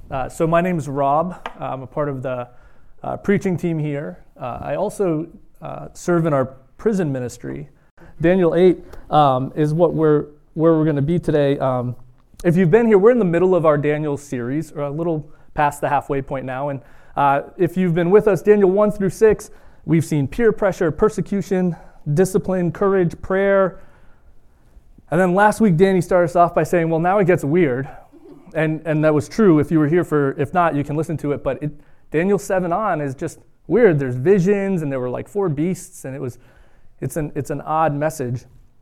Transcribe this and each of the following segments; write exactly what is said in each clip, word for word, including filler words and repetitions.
Uh, so my name is Rob. I'm a part of the uh, preaching team here. Uh, I also uh, serve in our prison ministry. Daniel eight um, is what we're where we're going to be today. Um, if you've been here, we're in the middle of our Daniel series, or a little past the halfway point now. And uh, if you've been with us, Daniel one through six, we've seen peer pressure, persecution, discipline, courage, prayer. And then last week, Danny started us off by saying, well, now it gets weird. And and that was true if you were here for, if not, you can listen to it. But it, Daniel seven on is just weird. There's visions, and there were like four beasts, and it was, it's an it's an odd message.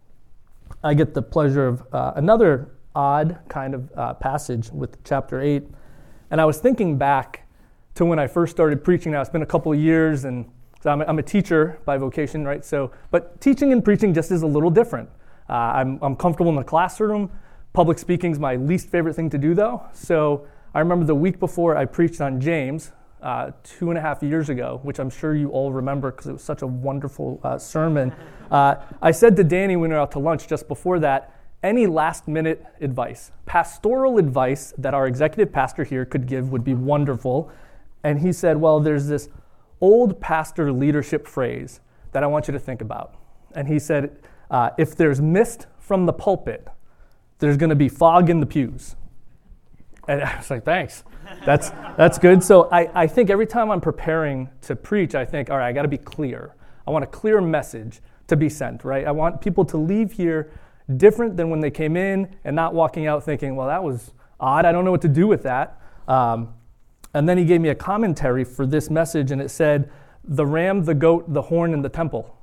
I get the pleasure of uh, another odd kind of uh, passage with chapter eight. And I was thinking back to when I first started preaching. Now, it's been a couple of years, and so I'm a, I'm a teacher by vocation, right? So, but teaching and preaching just is a little different. Uh, I'm I'm comfortable in the classroom. Public speaking is my least favorite thing to do, though. So I remember the week before I preached on James uh, two and a half years ago, which I'm sure you all remember because it was such a wonderful uh, sermon. Uh, I said to Danny when we were out to lunch just before that, any last-minute advice, pastoral advice that our executive pastor here could give would be wonderful. And he said, well, there's this old pastor leadership phrase that I want you to think about. And he said, uh, if there's mist from the pulpit, there's going to be fog in the pews. And I was like, thanks. That's that's good. So I, I think every time I'm preparing to preach, I think, all right, I got to be clear. I want a clear message to be sent, right? I want people to leave here different than when they came in and not walking out thinking, well, that was odd. I don't know what to do with that. Um, and then he gave me a commentary for this message, and it said, the ram, the goat, the horn, and the temple.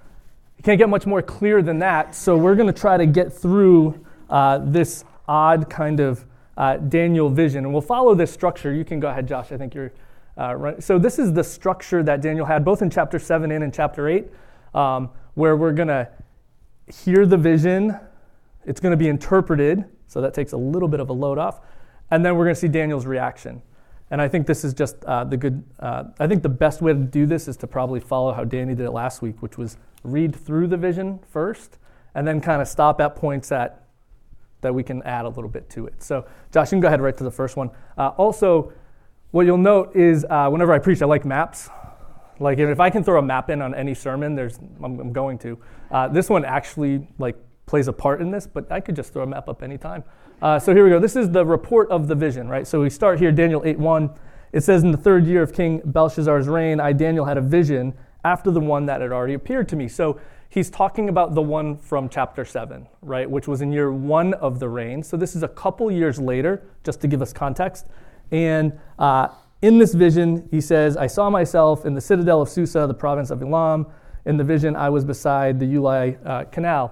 You can't get much more clear than that. So we're going to try to get through Uh, this odd kind of uh, Daniel vision. And we'll follow this structure. You can go ahead, Josh. I think you're uh, right. So this is the structure that Daniel had both in chapter seven and in chapter eight, um, where we're going to hear the vision. It's going to be interpreted. So that takes a little bit of a load off. And then we're going to see Daniel's reaction. And I think this is just uh, the good, uh, I think the best way to do this is to probably follow how Danny did it last week, which was read through the vision first and then kind of stop at points that that we can add a little bit to it. So, Josh, you can go ahead right to the first one. Uh, also, what you'll note is uh, whenever I preach, I like maps. Like if I can throw a map in on any sermon, there's I'm, I'm going to. Uh, this one actually like plays a part in this, but I could just throw a map up anytime. Uh, so here we go. This is the report of the vision, right? So we start here, Daniel eight one. It says, in the third year of King Belshazzar's reign, I, Daniel, had a vision after the one that had already appeared to me. So he's talking about the one from chapter seven, right, which was in year one of the reign. So this is a couple years later, just to give us context. And uh, in this vision, he says, I saw myself in the citadel of Susa, the province of Elam. In the vision, I was beside the Ulai uh, Canal.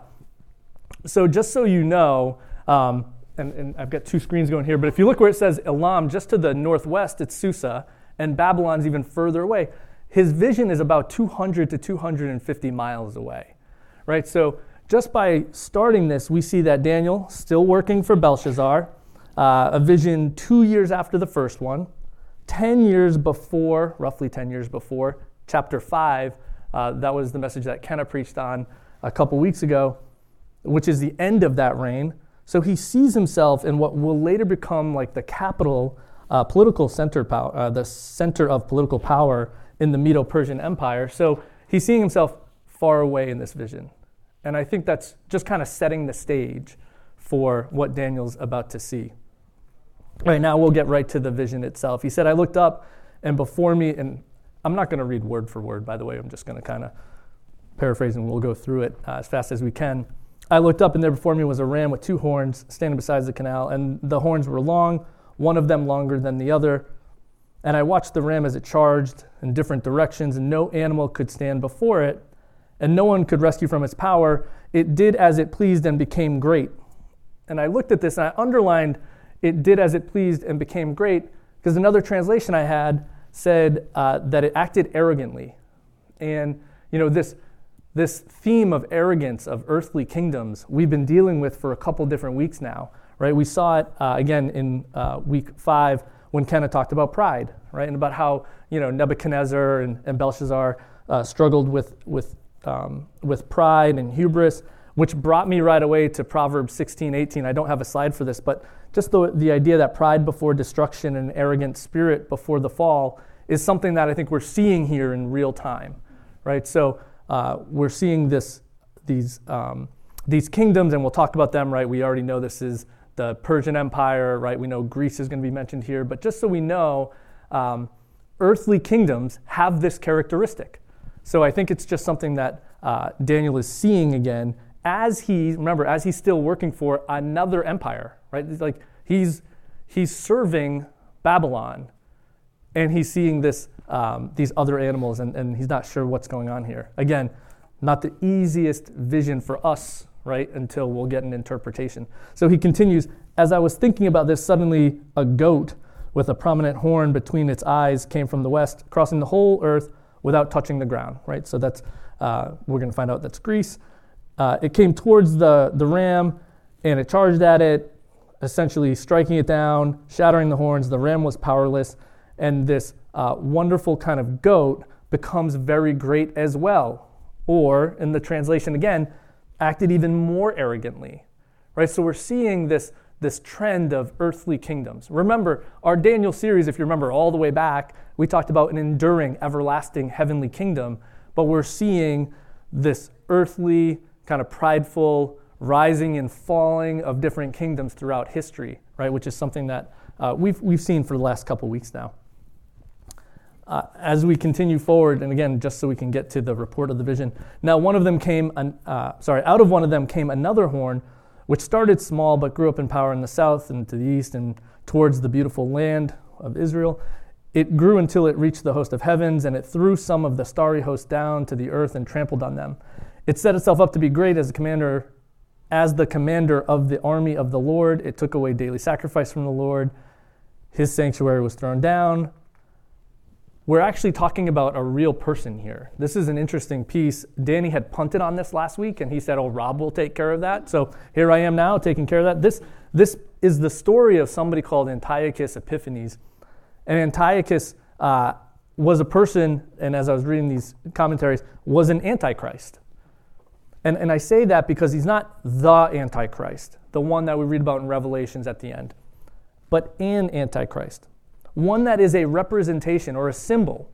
So just so you know, um, and, and I've got two screens going here, but if you look where it says Elam, just to the northwest, it's Susa, and Babylon's even further away. His vision is about two hundred to two hundred fifty miles away, right? So just by starting this, we see that Daniel, still working for Belshazzar, uh, a vision two years after the first one, ten years before, roughly ten years before, chapter five, uh, that was the message that Kenna preached on a couple weeks ago, which is the end of that reign. So he sees himself in what will later become like the capital, uh, political center power, uh, the center of political power in the Medo-Persian Empire. So he's seeing himself far away in this vision. And I think that's just kind of setting the stage for what Daniel's about to see. Right now, we'll get right to the vision itself. He said, I looked up, and before me, and I'm not going to read word for word, by the way. I'm just going to kind of paraphrase, and we'll go through it uh, as fast as we can. I looked up, and there before me was a ram with two horns standing beside the canal, and the horns were long, one of them longer than the other. And I watched the ram as it charged in different directions, and no animal could stand before it, and no one could rescue from its power. It did as it pleased and became great. And I looked at this, and I underlined, it did as it pleased and became great, because another translation I had said uh, that it acted arrogantly. And, you know, this this theme of arrogance of earthly kingdoms we've been dealing with for a couple different weeks now, right? We saw it, uh, again, in uh, week five, when Kenna talked about pride, right, and about how, you know, Nebuchadnezzar and, and Belshazzar uh, struggled with with um, with pride and hubris. which brought me right away to Proverbs sixteen eighteen. I don't have a slide for this, but just the, the idea that pride before destruction and arrogant spirit before the fall is something that I think we're seeing here in real time, right? So uh, we're seeing this, these um, these kingdoms, and we'll talk about them, right? We already know this is the Persian Empire, right? We know Greece is going to be mentioned here, but just so we know, um, earthly kingdoms have this characteristic. So I think it's just something that uh, Daniel is seeing again as he, remember, as he's still working for another empire, right? It's like he's he's serving Babylon, and he's seeing this um, these other animals, and, and he's not sure what's going on here. Again, not the easiest vision for us, right, until we'll get an interpretation. So he continues, as I was thinking about this, suddenly a goat with a prominent horn between its eyes came from the west, crossing the whole earth without touching the ground, right? So that's, uh, we're going to find out that's Greece. Uh, it came towards the, the ram, and it charged at it, essentially striking it down, shattering the horns. The ram was powerless, and this uh, wonderful kind of goat becomes very great as well. Or, in the translation again, acted even more arrogantly, right? So we're seeing this, this trend of earthly kingdoms. Remember, our Daniel series, if you remember all the way back, we talked about an enduring, everlasting, heavenly kingdom, but we're seeing this earthly, kind of prideful, rising and falling of different kingdoms throughout history, right? Which is something that uh, we've we've seen for the last couple weeks now. Uh, as we continue forward, and again, just so we can get to the report of the vision. Now, one of them came, uh, sorry, out of one of them came another horn, which started small but grew up in power in the south and to the east and towards the beautiful land of Israel. It grew until it reached the host of heavens, and it threw some of the starry host down to the earth and trampled on them. It set itself up to be great as a commander, as the commander of the army of the Lord. It took away daily sacrifice from the Lord. His sanctuary was thrown down. We're actually talking about a real person here. This is an interesting piece. Danny had punted on this last week, and he said, oh, Rob will take care of that. So here I am now taking care of that. This, this is the story of somebody called Antiochus Epiphanes. And Antiochus uh, was a person, and as I was reading these commentaries, was an antichrist. And, and I say that because he's not the Antichrist, the one that we read about in Revelations at the end, but an Antichrist. One that is a representation or a symbol,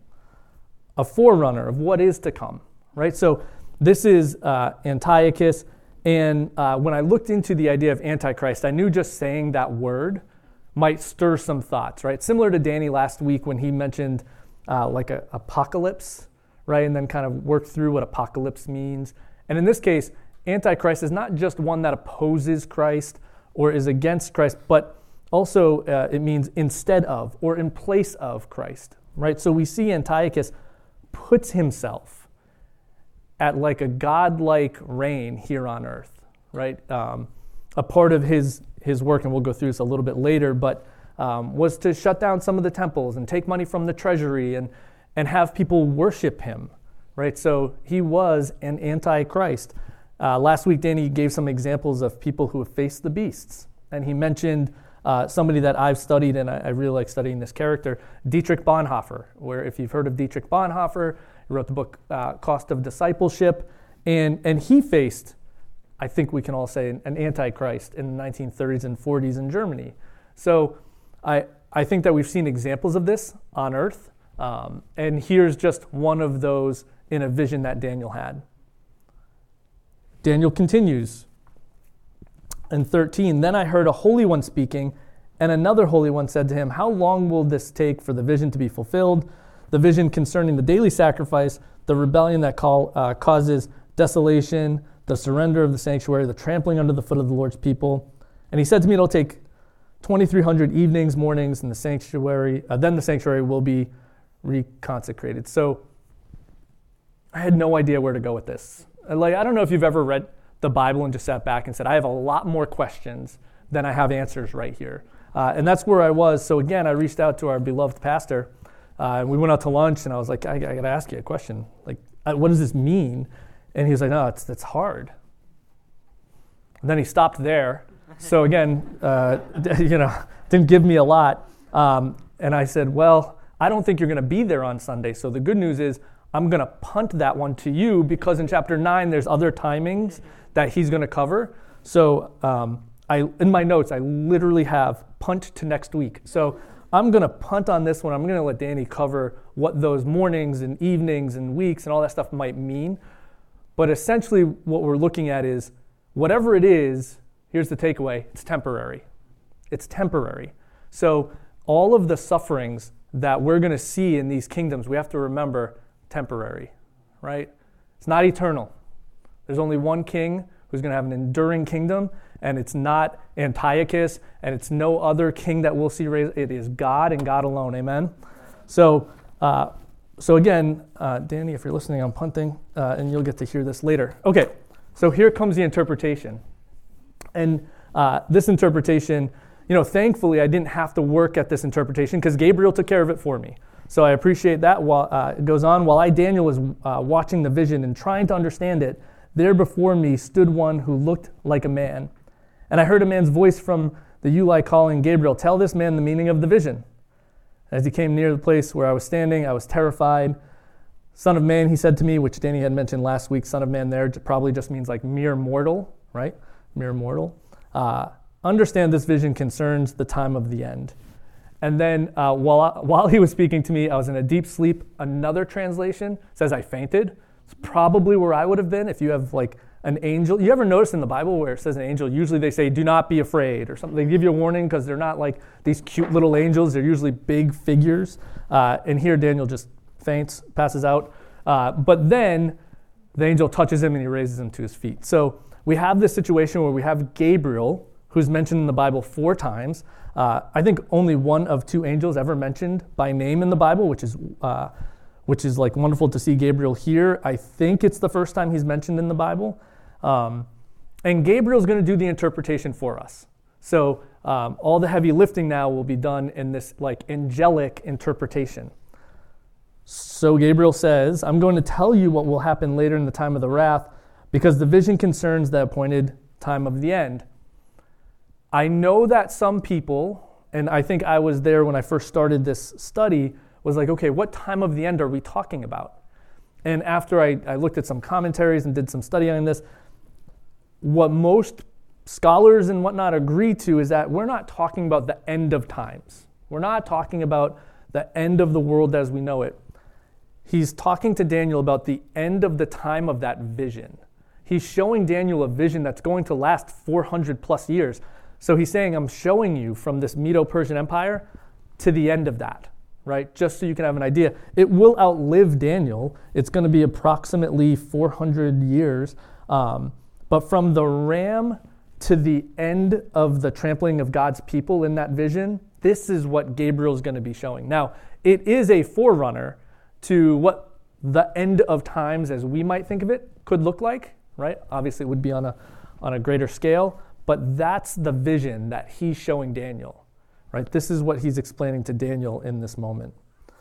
a forerunner of what is to come, right? So this is uh, Antiochus, and uh, when I looked into the idea of Antichrist, I knew just saying that word might stir some thoughts, right? Similar to Danny last week when he mentioned uh, like a apocalypse, right? And then kind of worked through what apocalypse means. And in this case, Antichrist is not just one that opposes Christ or is against Christ, but also, uh, it means instead of or in place of Christ, right? So we see Antiochus puts himself at like a godlike reign here on earth, right? Um, a part of his his work, and we'll go through this a little bit later, but um, was to shut down some of the temples and take money from the treasury and and have people worship him, right? So he was an antichrist. Uh, last week, Danny gave some examples of people who have faced the beasts, and he mentioned Uh, somebody that I've studied, and I, I really like studying this character, Dietrich Bonhoeffer, where if you've heard of Dietrich Bonhoeffer, he wrote the book uh, Cost of Discipleship, and, and he faced, I think we can all say, an antichrist in the nineteen thirties and forties in Germany. So I, I think that we've seen examples of this on earth, um, and here's just one of those in a vision that Daniel had. Daniel continues. In thirteen, then I heard a holy one speaking, and another holy one said to him, how long will this take for the vision to be fulfilled? The vision concerning the daily sacrifice, the rebellion that call, uh, causes desolation, the surrender of the sanctuary, the trampling under the foot of the Lord's people. And he said to me, it'll take twenty-three hundred evenings, mornings, and the sanctuary, uh, then the sanctuary will be reconsecrated. So I had no idea where to go with this. Like, I don't know if you've ever read the Bible and just sat back and said, I have a lot more questions than I have answers right here. Uh, and that's where I was. So again, I reached out to our beloved pastor. Uh, we went out to lunch, and I was like, I, I got to ask you a question. Like, what does this mean? And he was like, no, it's it's hard. And then he stopped there. So again, uh, you know, didn't give me a lot. Um, and I said, well, I don't think you're going to be there on Sunday. So the good news is I'm going to punt that one to you because in chapter nine, there's other timings that he's going to cover. So um, I, in my notes, I literally have punt to next week. So I'm going to punt on this one. I'm going to let Danny cover what those mornings and evenings and weeks and all that stuff might mean. But essentially what we're looking at is whatever it is, here's the takeaway, it's temporary. It's temporary. So all of the sufferings that we're going to see in these kingdoms, we have to remember, temporary, right? It's not eternal. There's only one king who's going to have an enduring kingdom, and it's not Antiochus, and it's no other king that we'll see raised. It is God and God alone, amen? So uh, so again, uh, Danny, if you're listening, I'm punting, uh, and you'll get to hear this later. Okay, so here comes the interpretation. And uh, this interpretation, you know, thankfully I didn't have to work at this interpretation because Gabriel took care of it for me. So I appreciate that. While uh, it goes on, while I, Daniel, was uh, watching the vision and trying to understand it, there before me stood one who looked like a man. And I heard a man's voice from the Uli calling, Gabriel, tell this man the meaning of the vision. As he came near the place where I was standing, I was terrified. Son of man, he said to me, which Danny had mentioned last week, son of man there probably just means like mere mortal, right? Mere mortal. Uh, understand this vision concerns the time of the end. And then uh, while I, while he was speaking to me, I was in a deep sleep. Another translation says I fainted. It's probably where I would have been if you have like an angel. You ever notice in the Bible where it says an angel, usually they say, do not be afraid or something. They give you a warning because they're not like these cute little angels. They're usually big figures. Uh, and here Daniel just faints, passes out. Uh, but then the angel touches him and he raises him to his feet. So we have this situation where we have Gabriel, who's mentioned in the Bible four times. Uh, I think only one of two angels ever mentioned by name in the Bible, which is uh, which is like wonderful to see Gabriel here. I think it's the first time he's mentioned in the Bible. Um, and Gabriel's going to do the interpretation for us. So um, all the heavy lifting now will be done in this like angelic interpretation. So Gabriel says, I'm going to tell you what will happen later in the time of the wrath because the vision concerns the appointed time of the end. I know that some people, and I think I was there when I first started this study, was like, okay, what time of the end are we talking about? And after I, I looked at some commentaries and did some study on this, what most scholars and whatnot agree to is that we're not talking about the end of times. We're not talking about the end of the world as we know it. He's talking to Daniel about the end of the time of that vision. He's showing Daniel a vision that's going to last four hundred plus years. So he's saying, I'm showing you from this Medo-Persian Empire to the end of that, right? Just so you can have an idea. It will outlive Daniel. It's going to be approximately four hundred years. Um, but from the ram to the end of the trampling of God's people in that vision, this is what Gabriel's going to be showing. Now, it is a forerunner to what the end of times as we might think of it could look like, right? Obviously, it would be on a on a greater scale. But that's the vision that he's showing Daniel, right? This is what he's explaining to Daniel in this moment.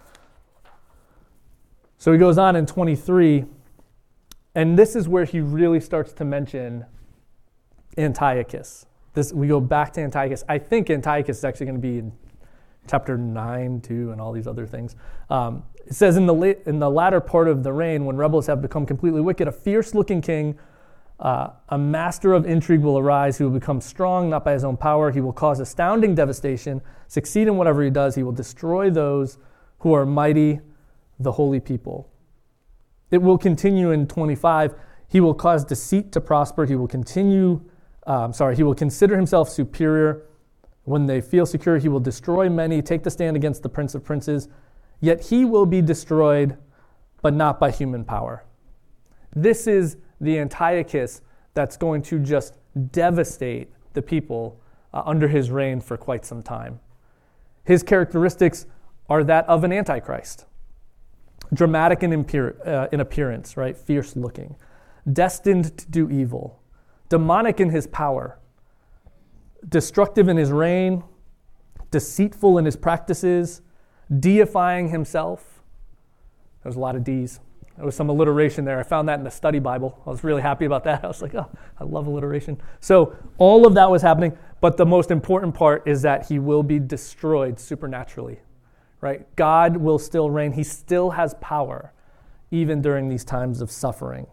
So he goes on in twenty-three, and this is where he really starts to mention Antiochus. This we go back to Antiochus. I think Antiochus is actually going to be in chapter nine, too, and all these other things. Um, it says, in the, la- in the latter part of the reign, when rebels have become completely wicked, a fierce-looking king, Uh, a master of intrigue will arise. He will become strong, not by his own power. He will cause astounding devastation, succeed in whatever he does. He will destroy those who are mighty, the holy people. It will continue in twenty-five. He will cause deceit to prosper. He will continue, um, sorry, he will consider himself superior. When they feel secure, he will destroy many, take the stand against the prince of princes. Yet he will be destroyed, but not by human power. This is the Antiochus that's going to just devastate the people uh, under his reign for quite some time. His characteristics are that of an antichrist. Dramatic in, imperial, uh, in appearance, right? Fierce looking. Destined to do evil. Demonic in his power. Destructive in his reign. Deceitful in his practices. Deifying himself. There's a lot of D's. There was some alliteration there. I found that in the study Bible. I was really happy about that. I was like, oh, I love alliteration. So all of that was happening, but the most important part is that he will be destroyed supernaturally, right? God will still reign. He still has power. even during these times of suffering.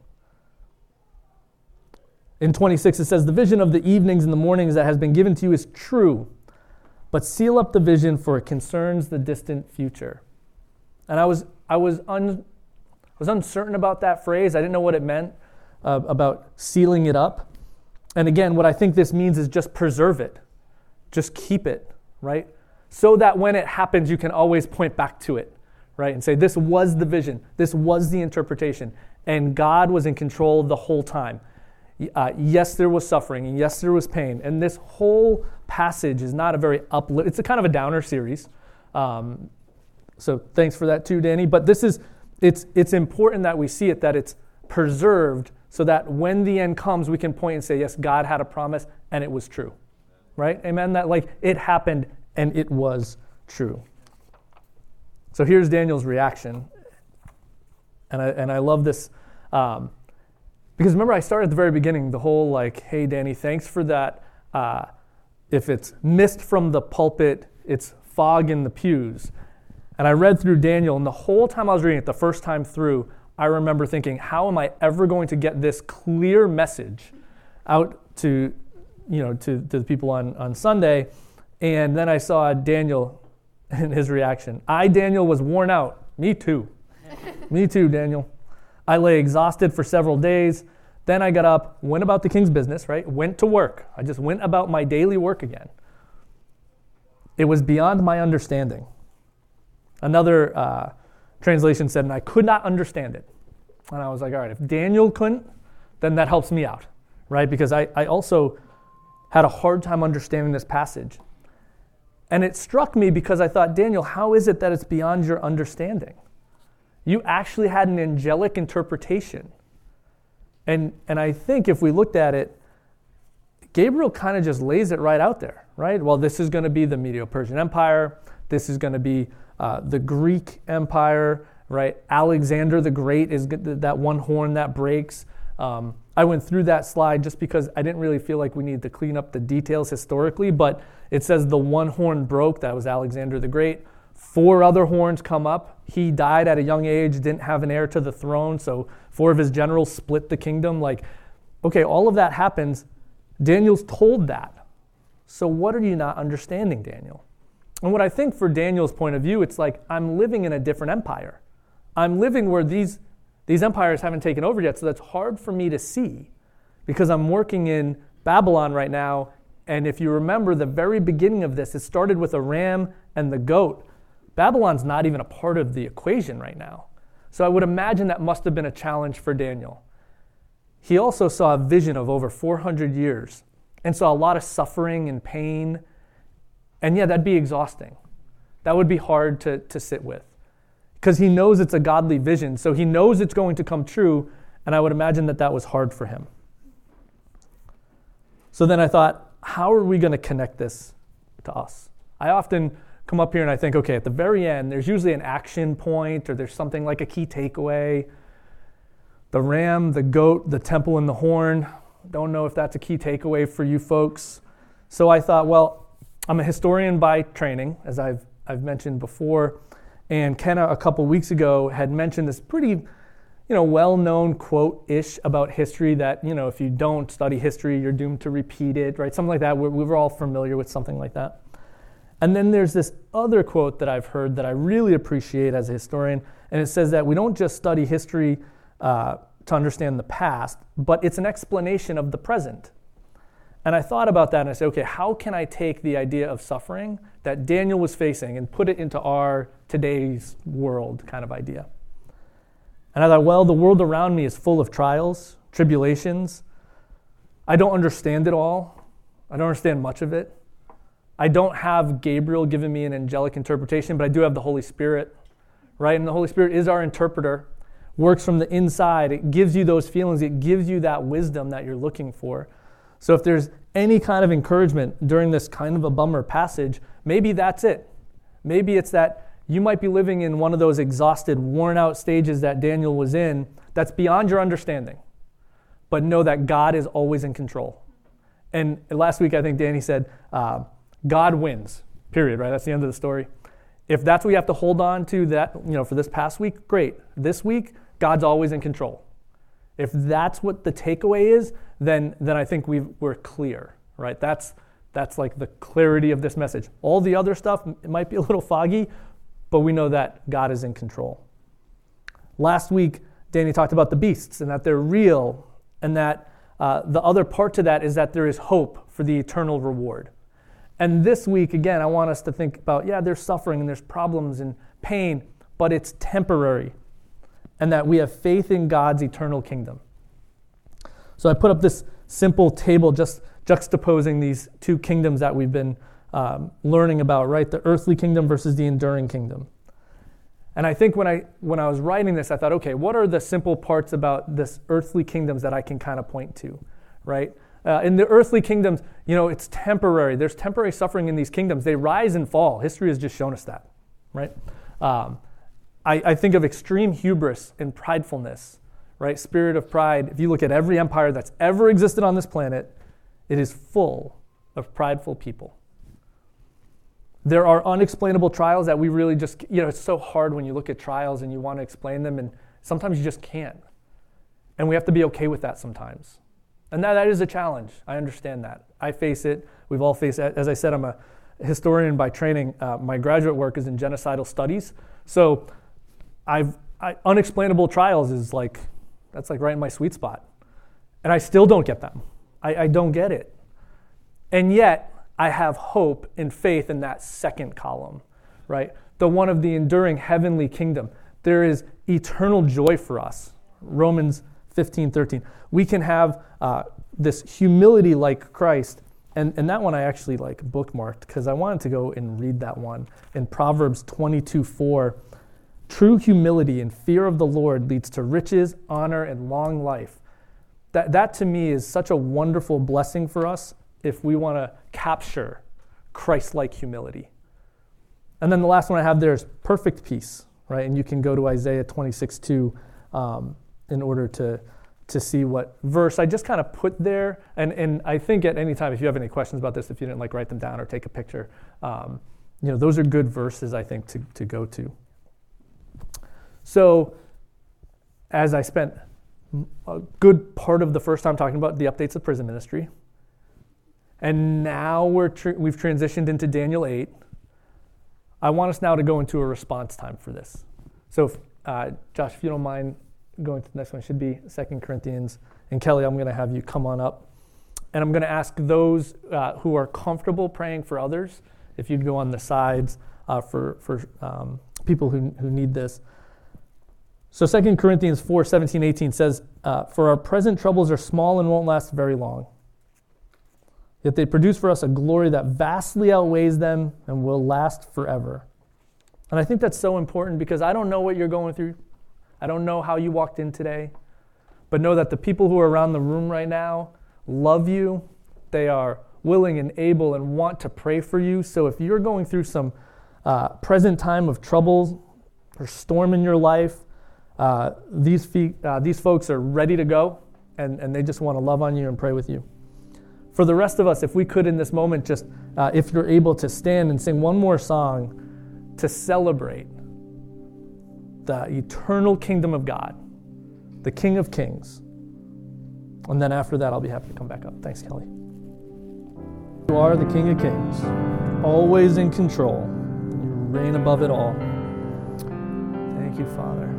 In twenty-six, it says, the vision of the evenings and the mornings that has been given to you is true, but seal up the vision, for it concerns the distant future. And I was I was un, I was uncertain about that phrase. I didn't know what it meant uh, about sealing it up. And again, what I think this means is just preserve it. Just keep it, right? So that when it happens, you can always point back to it, right? And say, this was the vision. This was the interpretation. And God was in control the whole time. Uh, yes, there was suffering, and yes, there was pain. And this whole passage is not a very uplift. It's a kind of a downer series. Um, so thanks for that too, Danny. But this is, it's it's important that we see it, that it's preserved, so that when the end comes, we can point and say, yes, God had a promise, and it was true, right? Amen. That like it happened, and it was true. So here's Daniel's reaction, and I and I love this. Um, Because remember, I started at the very beginning, the whole like, hey, Danny, thanks for that. Uh, if it's mist from the pulpit, it's fog in the pews. And I read through Daniel, and the whole time I was reading it, the first time through, I remember thinking, how am I ever going to get this clear message out to, you know, to, to the people on, on Sunday? And then I saw Daniel and his reaction. I, Daniel, was worn out. Me too. Me too, Daniel. I lay exhausted for several days. Then I got up, went about the king's business, right? Went to work. I just went about my daily work again. It was beyond my understanding. Another uh, translation said, and I could not understand it. And I was like, all right, if Daniel couldn't, then that helps me out, right? Because I, I also had a hard time understanding this passage. And it struck me because I thought, Daniel, how is it that it's beyond your understanding? You actually had an angelic interpretation. And and I think if we looked at it, Gabriel kind of just lays it right out there, right? Well, this is going to be the Medo-Persian Empire. This is going to be uh, the Greek Empire, right? Alexander the Great is that one horn that breaks. Um, I went through that slide just because I didn't really feel like we needed to clean up the details historically, but it says the one horn broke. That was Alexander the Great. Four other horns come up. He died at a young age, didn't have an heir to the throne, so four of his generals split the kingdom. Like, okay, all of that happens. Daniel's told that. So what are you not understanding, Daniel? And what I think for Daniel's point of view, it's like, I'm living in a different empire. I'm living where these, these empires haven't taken over yet, so that's hard for me to see because I'm working in Babylon right now. And if you remember the very beginning of this, it started with a ram and the goat. Babylon's not even a part of the equation right now. So I would imagine that must have been a challenge for Daniel. He also saw a vision of over four hundred years and saw a lot of suffering and pain. And yeah, that'd be exhausting. That would be hard to, to sit with because he knows it's a godly vision. So he knows it's going to come true. And I would imagine that that was hard for him. So then I thought, how are we going to connect this to us? I often come up here and I think, okay, at the very end, there's usually an action point or there's something like a key takeaway. The ram, the goat, the temple, and the horn. Don't know if that's a key takeaway for you folks. So I thought, well, I'm a historian by training, as I've I've mentioned before. And Kenna, a couple weeks ago, had mentioned this pretty, you know, well-known quote-ish about history that, you know, if you don't study history, you're doomed to repeat it, right? Something like that. We're, we were all familiar with something like that. And then there's this other quote that I've heard that I really appreciate as a historian, and it says that we don't just study history uh, to understand the past, but it's an explanation of the present. And I thought about that and I said, okay, how can I take the idea of suffering that Daniel was facing and put it into our today's world kind of idea? And I thought, well, the world around me is full of trials, tribulations. I don't understand it all. I don't understand much of it. I don't have Gabriel giving me an angelic interpretation, but I do have the Holy Spirit, right? And the Holy Spirit is our interpreter, works from the inside. It gives you those feelings. It gives you that wisdom that you're looking for. So if there's any kind of encouragement during this kind of a bummer passage, maybe that's it. Maybe it's that you might be living in one of those exhausted, worn out stages that Daniel was in that's beyond your understanding. But know that God is always in control. And last week, I think Danny said, uh, God wins, period, right? That's the end of the story. If that's what we have to hold on to that, you know, for this past week, great. This week, God's always in control. If that's what the takeaway is, then then I think we've, we're clear, right? That's that's like the clarity of this message. All the other stuff, it might be a little foggy, but we know that God is in control. Last week, Danny talked about the beasts and that they're real, and that uh, the other part to that is that there is hope for the eternal reward. And this week, again, I want us to think about, yeah, there's suffering and there's problems and pain, but it's temporary, and that we have faith in God's eternal kingdom. So I put up this simple table just juxtaposing these two kingdoms that we've been um, learning about, right? The earthly kingdom versus the enduring kingdom. And I think when I when I was writing this, I thought, okay, what are the simple parts about this earthly kingdoms that I can kind of point to, right? Uh, in the earthly kingdoms, you know, it's temporary. There's temporary suffering in these kingdoms. They rise and fall. History has just shown us that, right? Um, I, I think of extreme hubris and pridefulness, right? Spirit of pride. If you look at every empire that's ever existed on this planet, it is full of prideful people. There are unexplainable trials that we really just, you know, it's so hard when you look at trials and you want to explain them, and sometimes you just can't. And we have to be okay with that sometimes. And that, that is a challenge. I understand that. I face it. We've all faced it. As I said, I'm a historian by training. Uh, my graduate work is in genocidal studies. So I've I, unexplainable trials is like, that's like right in my sweet spot. And I still don't get them. I, I don't get it. And yet, I have hope and faith in that second column, right? The one of the enduring heavenly kingdom. There is eternal joy for us. Romans fifteen thirteen. We can have uh, this humility like Christ. And, and that one I actually like bookmarked because I wanted to go and read that one. In Proverbs twenty-two four, true humility and fear of the Lord leads to riches, honor, and long life. That, that to me is such a wonderful blessing for us if we want to capture Christ-like humility. And then the last one I have there is perfect peace, right? And you can go to Isaiah twenty-six two um, in order to, to see what verse I just kind of put there. And, and I think at any time, if you have any questions about this, if you didn't like write them down or take a picture, um, you know, those are good verses, I think, to, to go to. So as I spent a good part of the first time talking about the updates of prison ministry, and now we're tr- we've transitioned into Daniel eight. I want us now to go into a response time for this. So, if, uh, Josh, if you don't mind going to the next one, it should be Second Corinthians. And Kelly, I'm going to have you come on up. And I'm going to ask those uh, who are comfortable praying for others, if you'd go on the sides uh, for, for um, people who, who need this. So Second Corinthians four seventeen eighteen says, uh, for our present troubles are small and won't last very long. Yet they produce for us a glory that vastly outweighs them and will last forever. And I think that's so important because I don't know what you're going through. I don't know how you walked in today. But know that the people who are around the room right now love you. They are willing and able and want to pray for you. So if you're going through some uh, present time of troubles or storm in your life, uh, these, fe- uh, these folks are ready to go, and, and they just want to love on you and pray with you. For the rest of us, if we could in this moment just, uh, if you're able to stand and sing one more song to celebrate the eternal kingdom of God, the King of Kings. And then after that, I'll be happy to come back up. Thanks, Kelly. You are the King of Kings, always in control. You reign above it all. Thank you, Father.